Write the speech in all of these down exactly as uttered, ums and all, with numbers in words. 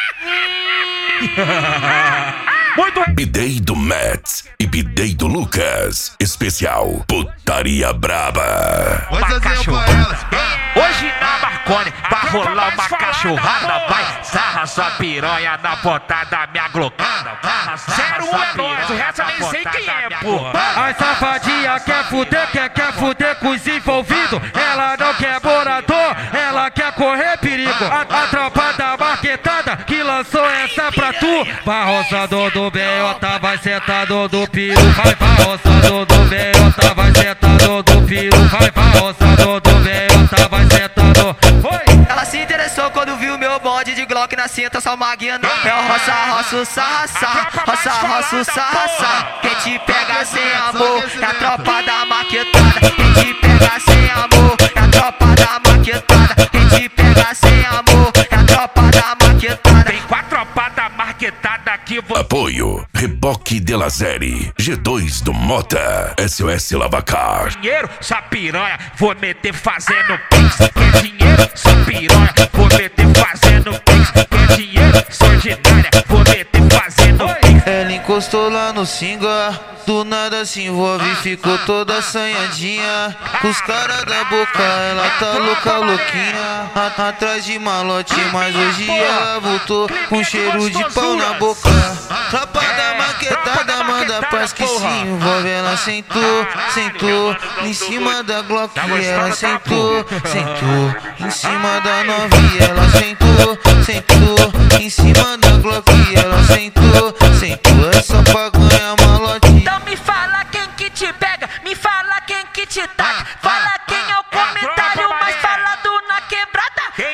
Muito Bidei do Mets e Bidei do Lucas. Especial Putaria Braba. Uma cachorrada. Hoje na Marconi vai rolar uma cachorrada. Vai sarra sua piranha na pontada minha glocada. zero um é nóis, o resto eu nem sei quem é, pô. A safadinha quer fuder, quer, quer fuder com os envolvidos. Ela não quer morador, ela quer correr perigo. A, a tropa da marquetada que lançou essa pra tu. Vai roçado do Beiota, vai sentado do piru. Vai, vai roçado do Beiota, vai sentado do piru. Vai, vai roçado do Beiota, vai sentado. Foi! Ela se interessou quando viu meu bonde de Glock na cinta, só maguinha não. É o roça, roça, sarra, sarra, roça, roça, sarra, sarra. Quem te pega sem amor é a tropa da maquetada. Quem te pega sem amor é a tropa da maquetada. Quem te pega sem amor é a tropa da maquetada. Tem quatro tropas da marquetada que vou... Apoio Reboque de la Série, G dois do Mota, S O S Lavacar. Dinheiro, sua piranha, vou meter fazendo pix. Quer dinheiro, sua piranha, vou meter fazendo pix. Quer dinheiro, sua ordinária, vou meter fazendo pix. Ela encostou lá no singa, do nada se envolve e ficou toda assanhadinha. Com os caras da boca, ela tá louca, louquinha. A- Atrás de malote, mas hoje ela voltou com cheiro de pau na boca. Tropa da maquetada, manda paz que se envolve. Ela sentou, sentou em cima da Glock. Ela sentou, sentou em cima da novinha. Ela sentou, sentou em cima da Glock. Ela sentou, sentou, é só pra ganhar malote. Então me fala quem que te pega, me fala quem que te taca. Fala quem é o comentário mais falado na quebrada. Quem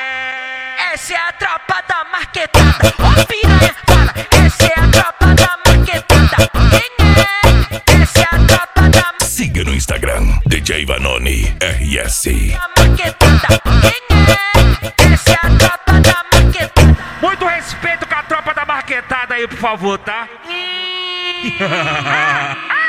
é? Essa é a tropa da marquetada. Ó piranha, fala, essa é a tropa da marquetada. Quem é? Essa é a tropa da Siga no Instagram, D J Vanoni R S. marquetada. Quem é? Essa é a tropa da marquetada. Muito respeito com a tropa da marquetada aí, por favor, tá?